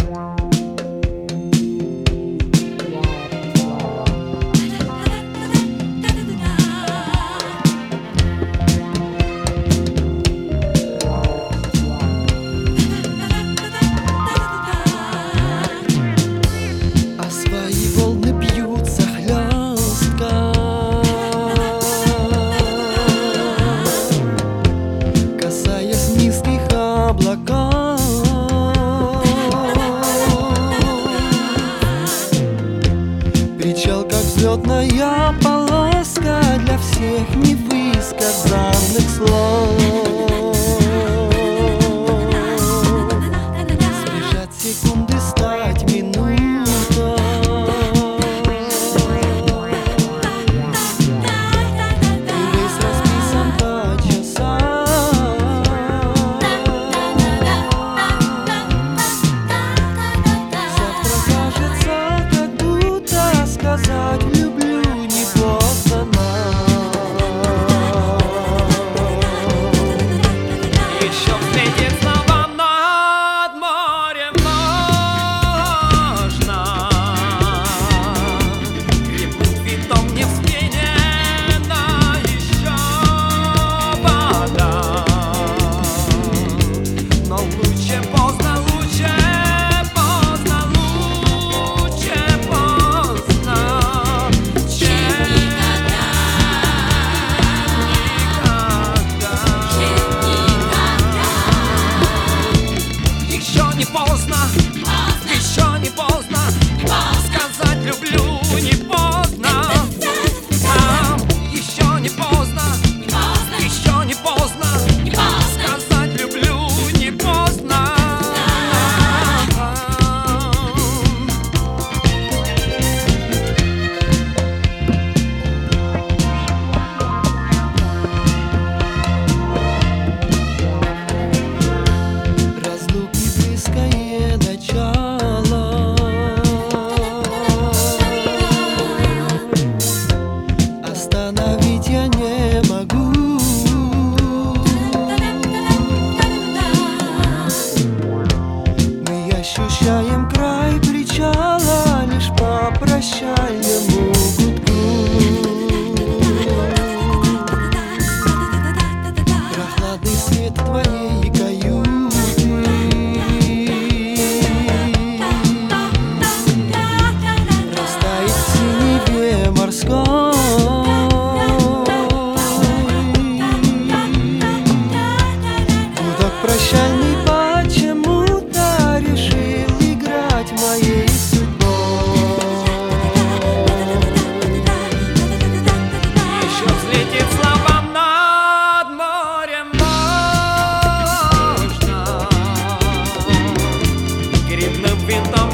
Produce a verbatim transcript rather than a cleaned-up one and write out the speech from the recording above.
Причал, как взлетная полоска, для всех невысказанных слов. Спешат секунды стать минутой. И рейс расписан по часам. Завтра кажется, как будто сказать люблю не поздно. Еще встретиться вам над морем можно. Крепнуть винтом не вспенена еще вода. Но лучше поздно, лучше поздно, лучше поздно, чем никогда. Еще не поздно, еще не поздно, сказать люблю не поздно. Нам еще не поздно, еще не поздно, сказать люблю не поздно. Разлуки близкое начало. Остановить я не могу. Мы ощущаем край причала лишь по прощальному гудку. Прохладный свет твоей каюты растает в синеве морской. Гудок прощальный почему-то решил играть моей судьбой. Еще встретиться вам над морем можно. Грибным винтом